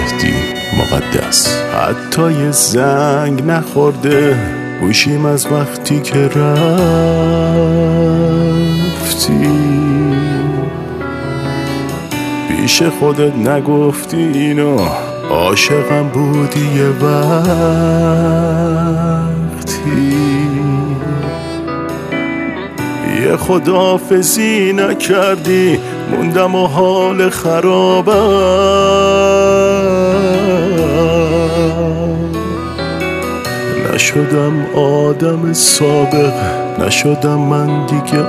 وقتی مقدس. حتی یه زنگ نخورده گوشیم از وقتی که رفتی. پیش خودت نگفتی اینو، عاشقم بودی یه وقتی. یه خداحافظی نکردی، موندم و حال خرابم. نشدم آدم سابق، نشدم من دیگه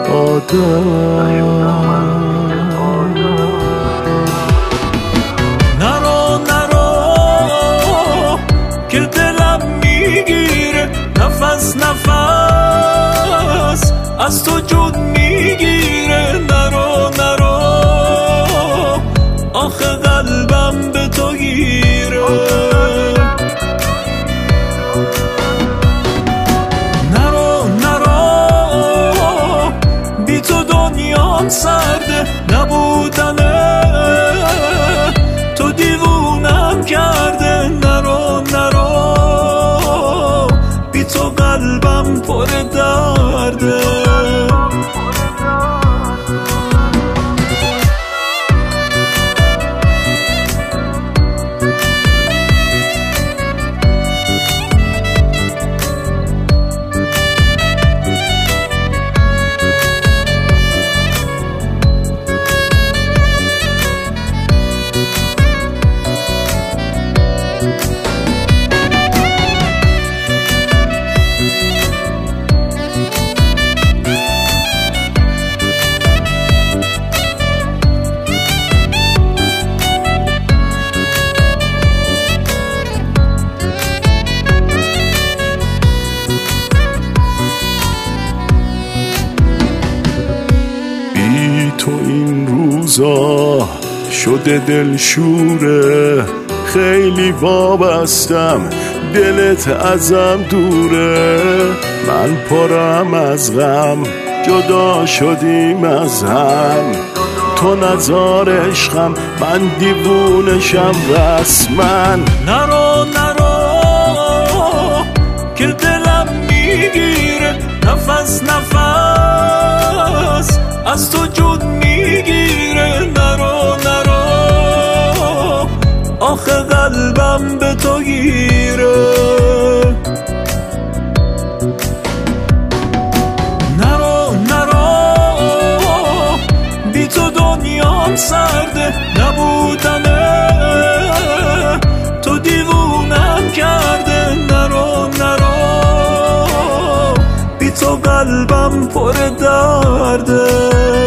آدم. که دلم میگیره نفس نفس، از تو جود میگیره. نرو آخه قلبم به تو گیره. نرو بی تو دنیام سرده، نبودنه تو دیوونم کرده. نرو بی تو قلبم پر درده. تو این روزا شده دلشوره، خیلی وابستم دلت ازم دوره. من پرم از غم جدا شدیم از هم، تو نزار عشقم من دیوونشم رسما. نرو که دلم میگیره نفس از تو جود میگیره. نرو آخه قلبم به تو گیره. نرو بی تو دنیام سرده، نبودنه تو دیوونم کرده. نرو بی تو قلبم پر درده.